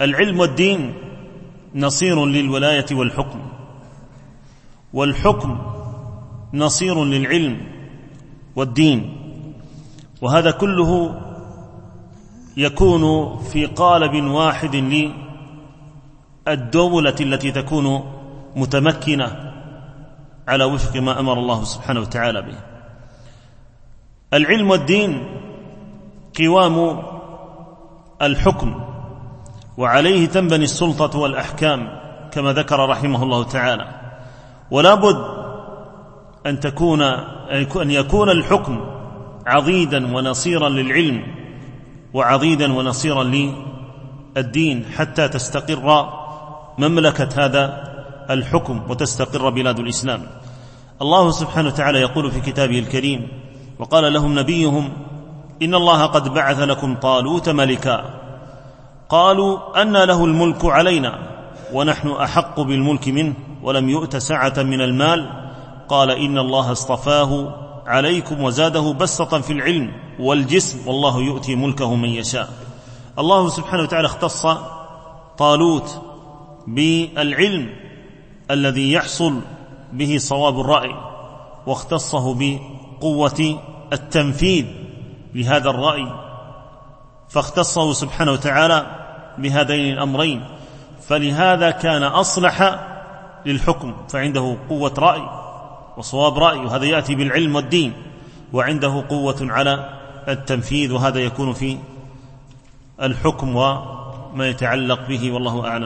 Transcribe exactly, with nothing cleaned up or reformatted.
العلم والدين نصير للولاية والحكم، والحكم نصير للعلم والدين، وهذا كله يكون في قالب واحد للدولة التي تكون متمكنة على وفق ما أمر الله سبحانه وتعالى به. العلم والدين قوام الحكم، وعليه تنبني السلطة والأحكام كما ذكر رحمه الله تعالى. ولا بد أن تكون أن يكون الحكم عضيدا ونصيرا للعلم وعضيدا ونصيرا للدين حتى تستقر مملكة هذا الحكم وتستقر بلاد الإسلام. الله سبحانه وتعالى يقول في كتابه الكريم: وقال لهم نبيهم إن الله قد بعث لكم طالوت ملكا قالوا أنى له الملك علينا ونحن أحق بالملك منه ولم يؤت سعة من المال قال إن الله اصطفاه عليكم وزاده بسطة في العلم والجسم والله يؤتي ملكه من يشاء. الله سبحانه وتعالى اختص طالوت بالعلم الذي يحصل به صواب الرأي، واختصه بقوة التنفيذ لهذا الرأي، فاختصه سبحانه وتعالى بهذين الأمرين، فلهذا كان أصلح للحكم، فعنده قوة رأي وصواب رأي، وهذا يأتي بالعلم والدين، وعنده قوة على التنفيذ، وهذا يكون في الحكم وما يتعلق به، والله أعلم.